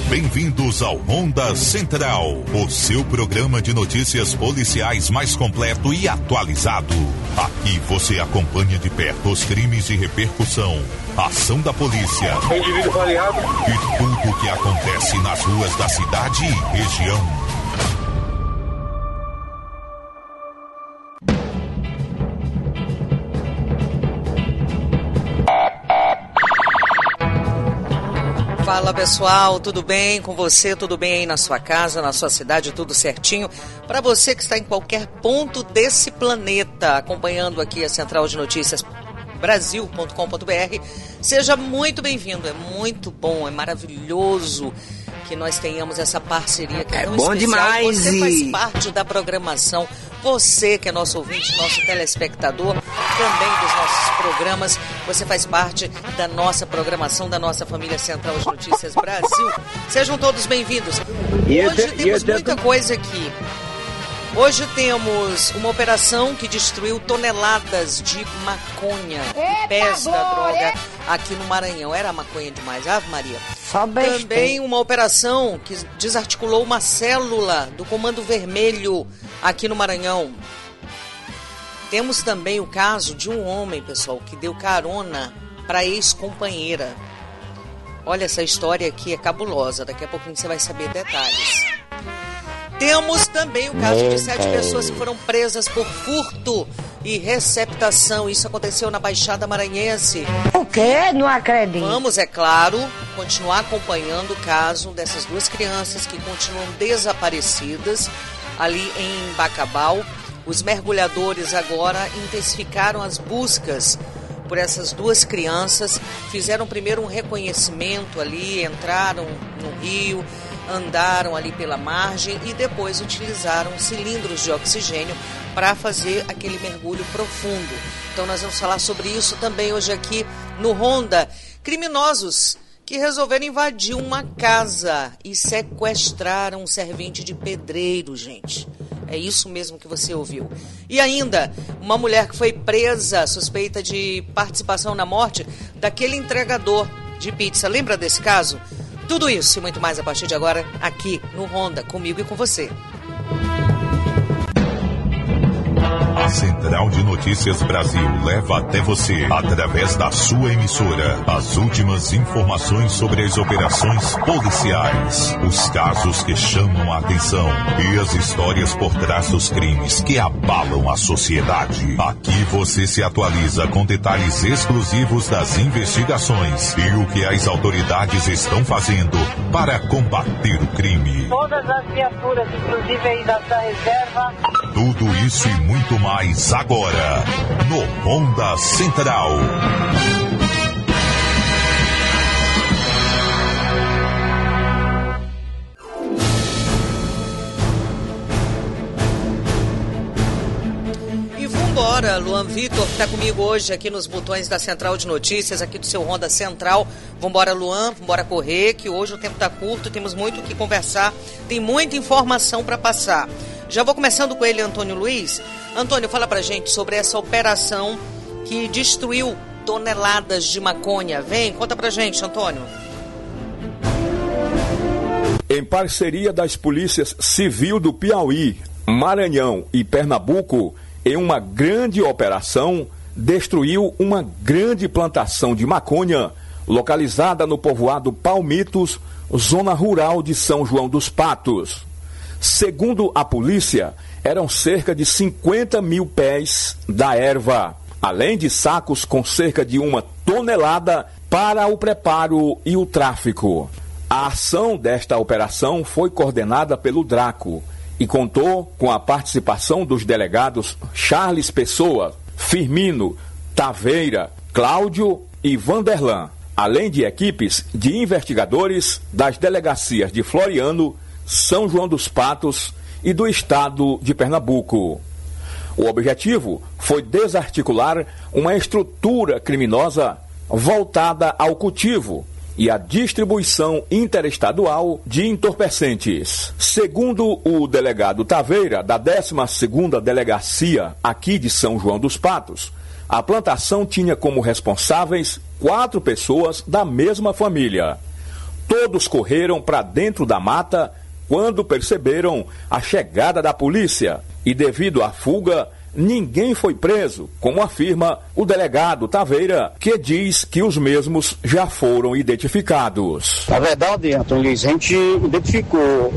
Bem-vindos ao Ronda Central, o seu programa de notícias policiais mais completo e atualizado. Aqui você acompanha de perto os crimes de repercussão, a ação da polícia e tudo o que acontece nas ruas da cidade e região. Fala pessoal, tudo bem com você? Tudo bem aí na sua casa, na sua cidade, tudo certinho? Para você que está em qualquer ponto desse planeta, acompanhando aqui a Central de Notícias Brasil.com.br, seja muito bem-vindo. É muito bom, é maravilhoso que nós tenhamos essa parceria que é tão bom especial. Demais. Você faz parte da programação. Você que é nosso ouvinte, nosso telespectador, também dos nossos programas, você faz parte da nossa programação, da nossa família Central de Notícias Brasil. Sejam todos bem-vindos. Hoje temos muita coisa aqui. Hoje temos uma operação que destruiu toneladas de maconha e pés da droga aqui no Maranhão. Era maconha demais, Ave Maria. Também uma operação que desarticulou uma célula do Comando Vermelho aqui no Maranhão. Temos também o caso de um homem, pessoal, que deu carona para ex-companheira. Olha, essa história aqui é cabulosa. Daqui a pouquinho você vai saber detalhes. Temos também o caso de 7 pessoas que foram presas por furto e receptação. Isso aconteceu na Baixada Maranhense. O quê? Não acredito. Vamos, é claro, continuar acompanhando o caso dessas 2 crianças que continuam desaparecidas ali em Bacabal. Os mergulhadores agora intensificaram as buscas por essas 2 crianças. Fizeram primeiro um reconhecimento ali, entraram no rio, andaram ali pela margem e depois utilizaram cilindros de oxigênio para fazer aquele mergulho profundo. Então nós vamos falar sobre isso também hoje aqui no Ronda. Criminosos que resolveram invadir uma casa e sequestraram um servente de pedreiro, gente. É isso mesmo que você ouviu. E ainda, uma mulher que foi presa, suspeita de participação na morte daquele entregador de pizza. Lembra desse caso? Tudo isso e muito mais a partir de agora, aqui no Ronda, comigo e com você. A Central de Notícias Brasil leva até você, através da sua emissora, as últimas informações sobre as operações policiais, os casos que chamam a atenção e as histórias por trás dos crimes que abalam a sociedade. Aqui você se atualiza com detalhes exclusivos das investigações e o que as autoridades estão fazendo para combater o crime. Todas as viaturas, inclusive aí da reserva. Tudo isso e muito mais agora, no Ronda Central. E vambora, Luan Vitor, que está comigo hoje aqui nos botões da Central de Notícias, aqui do seu Ronda Central. Vambora, Luan, vambora correr, que hoje o tempo está curto, temos muito o que conversar, tem muita informação para passar. Já vou começando com ele, Antônio Luiz. Antônio, fala pra gente sobre essa operação que destruiu toneladas de maconha. Vem, conta pra gente, Antônio. Em parceria das polícias civil do Piauí, Maranhão e Pernambuco, em uma grande operação, destruiu uma grande plantação de maconha localizada no povoado Palmitos, zona rural de São João dos Patos. Segundo a polícia, eram cerca de 50 mil pés da erva, além de sacos com cerca de 1 tonelada para o preparo e o tráfico. A ação desta operação foi coordenada pelo Draco e contou com a participação dos delegados Charles Pessoa, Firmino, Taveira, Cláudio e Vanderlan, além de equipes de investigadores das delegacias de Floriano, São João dos Patos e do estado de Pernambuco. O objetivo foi desarticular uma estrutura criminosa voltada ao cultivo e à distribuição interestadual de entorpecentes. Segundo o delegado Taveira, da 12ª Delegacia aqui de São João dos Patos, a plantação tinha como responsáveis 4 pessoas da mesma família. Todos correram para dentro da mata quando perceberam a chegada da polícia. E devido à fuga, ninguém foi preso, como afirma o delegado Taveira, que diz que os mesmos já foram identificados. Na verdade, Antônio Luiz, a gente identificou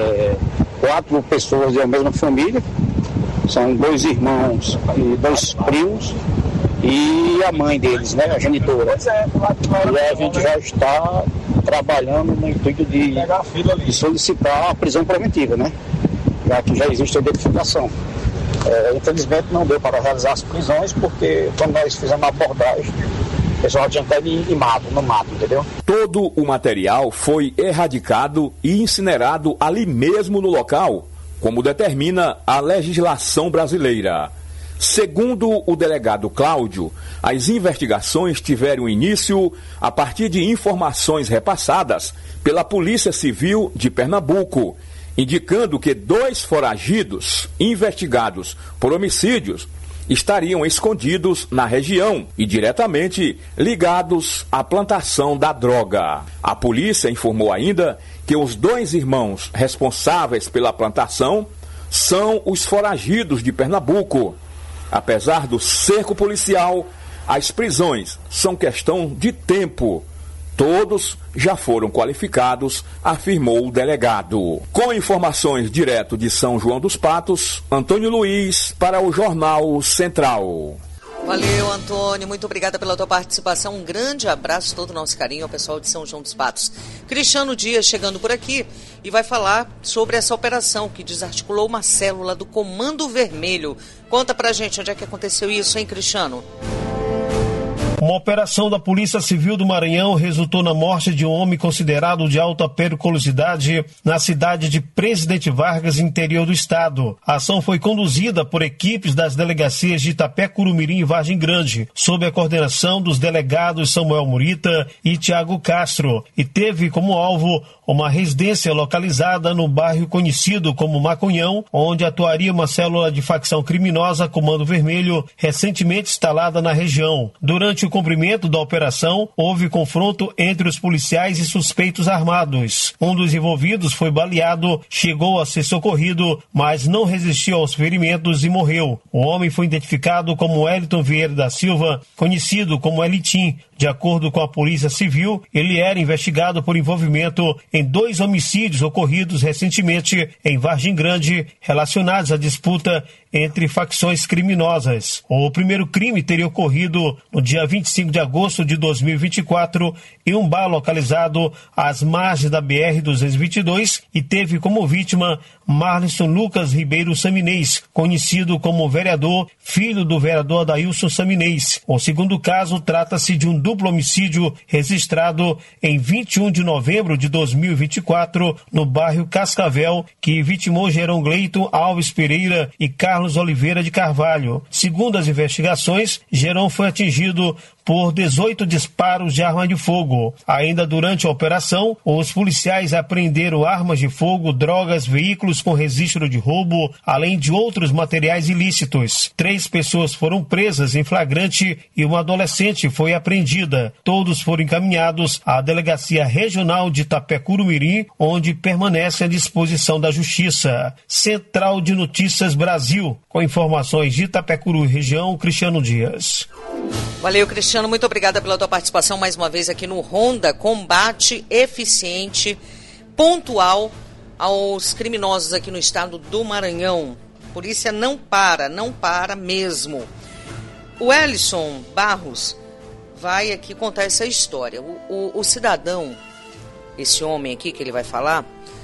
4 pessoas da mesma família, são 2 irmãos e 2 primos, e a mãe deles, né, a genitora. E a gente já está trabalhando no intuito de solicitar a prisão preventiva, né, já que já existe a identificação. Infelizmente não deu para realizar as prisões, porque quando nós fizemos a abordagem, o pessoal tinha até no mato, entendeu? Todo o material foi erradicado e incinerado ali mesmo no local, como determina a legislação brasileira. Segundo o delegado Cláudio, as investigações tiveram início a partir de informações repassadas pela Polícia Civil de Pernambuco, indicando que 2 foragidos investigados por homicídios estariam escondidos na região e diretamente ligados à plantação da droga. A polícia informou ainda que os 2 irmãos responsáveis pela plantação são os foragidos de Pernambuco. Apesar do cerco policial, as prisões são questão de tempo. Todos já foram qualificados, afirmou o delegado. Com informações direto de São João dos Patos, Antônio Luiz para o Jornal Central. Valeu, Antônio. Muito obrigada pela tua participação. Um grande abraço, todo o nosso carinho ao pessoal de São João dos Patos. Cristiano Dias chegando por aqui e vai falar sobre essa operação que desarticulou uma célula do Comando Vermelho. Conta pra gente onde é que aconteceu isso, hein, Cristiano? Uma operação da Polícia Civil do Maranhão resultou na morte de um homem considerado de alta periculosidade na cidade de Presidente Vargas, interior do estado. A ação foi conduzida por equipes das delegacias de Itapé-Curumirim e Vargem Grande, sob a coordenação dos delegados Samuel Murita e Tiago Castro, e teve como alvo uma residência localizada no bairro conhecido como Macunhão, onde atuaria uma célula de facção criminosa Comando Vermelho, recentemente instalada na região. Durante o cumprimento da operação, houve confronto entre os policiais e suspeitos armados. Um dos envolvidos foi baleado, chegou a ser socorrido, mas não resistiu aos ferimentos e morreu. O homem foi identificado como Wellington Vieira da Silva, conhecido como Elitim. De acordo com a Polícia Civil, ele era investigado por envolvimento em 2 homicídios ocorridos recentemente em Vargem Grande, relacionados à disputa entre facções criminosas. O primeiro crime teria ocorrido no dia 25 de agosto de 2024 em um bar localizado às margens da BR-222 e teve como vítima Marlisson Lucas Ribeiro Saminês, conhecido como vereador, filho do vereador Adailson Saminês. O segundo caso trata-se de um duplo homicídio registrado em 21 de novembro de 2024 no bairro Cascavel, que vitimou Gerão Gleito Alves Pereira e Carlos Oliveira de Carvalho. Segundo as investigações, Gerão foi atingido por 18 disparos de arma de fogo. Ainda durante a operação, os policiais apreenderam armas de fogo, drogas, veículos com registro de roubo, além de outros materiais ilícitos. 3 pessoas foram presas em flagrante e uma adolescente foi apreendida. Todos foram encaminhados à Delegacia Regional de Itapé-Curumirim, onde permanecem à disposição da Justiça. Central de Notícias Brasil, com informações de Itapé-Curu região, Cristiano Dias. Valeu, Cristiano, muito obrigada pela tua participação mais uma vez aqui no Ronda, combate eficiente, pontual aos criminosos aqui no estado do Maranhão. Polícia não para mesmo. O Ellison Barros vai aqui contar essa história. O cidadão, esse homem aqui que ele vai falar,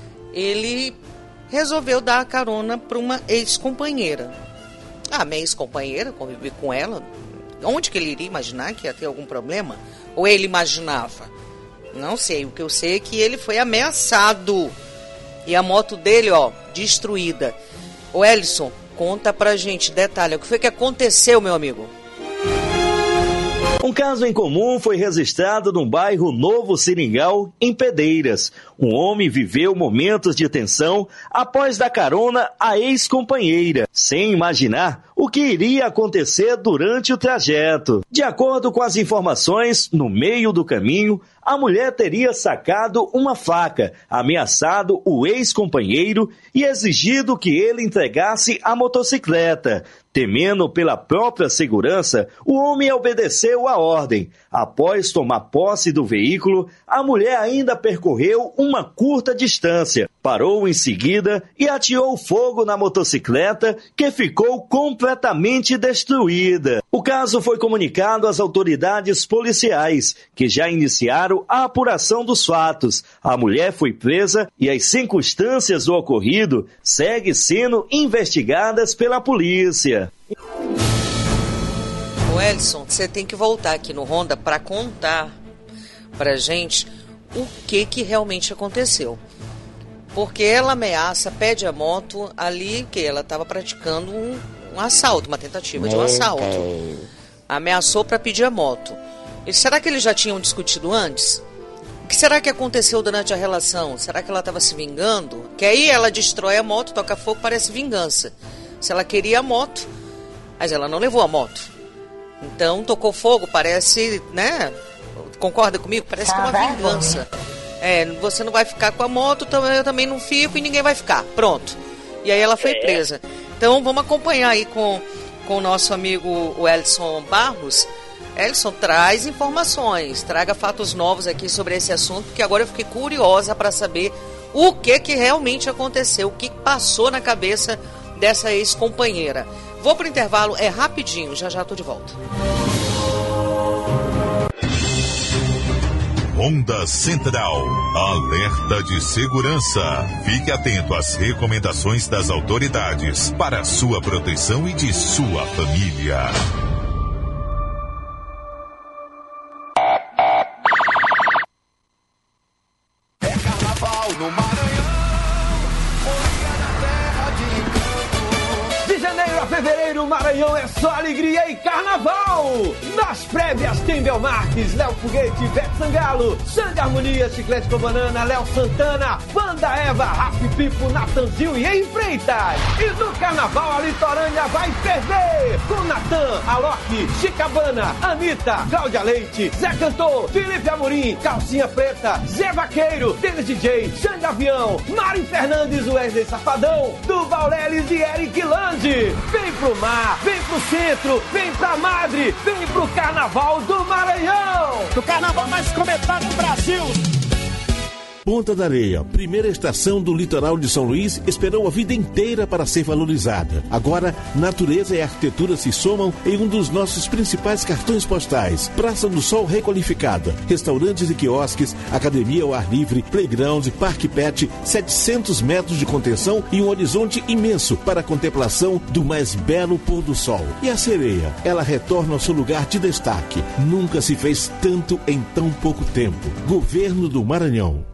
ele resolveu dar carona para uma ex-companheira. Minha ex-companheira, convivi com ela. Onde que ele iria imaginar que ia ter algum problema? Ou ele imaginava? Não sei. O que eu sei é que ele foi ameaçado. E a moto dele, destruída. O Ellison, conta pra gente, detalhe. O que foi que aconteceu, meu amigo? Um caso incomum foi registrado no bairro Novo Seringal, em Pedreiras. Um homem viveu momentos de tensão após dar carona à ex-companheira, sem imaginar o que iria acontecer durante o trajeto. De acordo com as informações, no meio do caminho, a mulher teria sacado uma faca, ameaçado o ex-companheiro e exigido que ele entregasse a motocicleta. Temendo pela própria segurança, o homem obedeceu a ordem. Após tomar posse do veículo, a mulher ainda percorreu uma curta distância, parou em seguida e ateou fogo na motocicleta, que ficou completamente destruída. O caso foi comunicado às autoridades policiais, que já iniciaram a apuração dos fatos. A mulher foi presa e as circunstâncias do ocorrido seguem sendo investigadas pela polícia. O Elson, você tem que voltar aqui no Ronda para contar pra gente o que realmente aconteceu. Porque ela ameaça, pede a moto ali, que ela estava praticando um assalto, uma tentativa de um assalto. Ameaçou para pedir a moto. E será que eles já tinham discutido antes? O que será que aconteceu durante a relação? Será que ela estava se vingando? Que aí ela destrói a moto, toca fogo, parece vingança. Se ela queria a moto, mas ela não levou a moto. Então, tocou fogo, parece, né? Concorda comigo? Parece que é uma vingança. Você não vai ficar com a moto, eu também não fico e ninguém vai ficar. Pronto. E aí ela foi presa. Então, vamos acompanhar aí com o nosso amigo o Elson Barros. Elson, traz informações, traga fatos novos aqui sobre esse assunto, porque agora eu fiquei curiosa para saber o que realmente aconteceu, o que passou na cabeça dessa ex-companheira. Vou pro intervalo, é rapidinho, já tô de volta. Ronda Central, alerta de segurança. Fique atento às recomendações das autoridades para a sua proteção e de sua família. É carnaval no Maranhão, folia na terra de encanto. De janeiro a fevereiro, o Maranhão é só alegria e carnaval! Nas prévias tem Belmarques, Léo Foguete, Ivete Sangalo, Sandy Harmonia, Chiclete com Banana, Léo Santana, Banda Eva, Rafi Pipo, Natanzil e Em Freitas. E no carnaval a litorânea vai ferver com Natan, Alok, Chicabana, Anitta, Cláudia Leite, Zé Cantor, Felipe Amorim, Calcinha Preta, Zé Vaqueiro, Denis DJ, Xande Avião, Mari Fernandes, Wesley Safadão, Duval Leles e Eric Lande. Vem pro mar, vem pro centro, vem pra Madre, vem pro Carnaval do Maranhão! O carnaval mais comentado do Brasil! Ponta da Areia, primeira estação do litoral de São Luís, esperou a vida inteira para ser valorizada. Agora, natureza e arquitetura se somam em um dos nossos principais cartões postais. Praça do Sol requalificada, restaurantes e quiosques, academia ao ar livre, playground, parque pet, 700 metros de contenção e um horizonte imenso para a contemplação do mais belo pôr do sol. E a sereia, ela retorna ao seu lugar de destaque. Nunca se fez tanto em tão pouco tempo. Governo do Maranhão.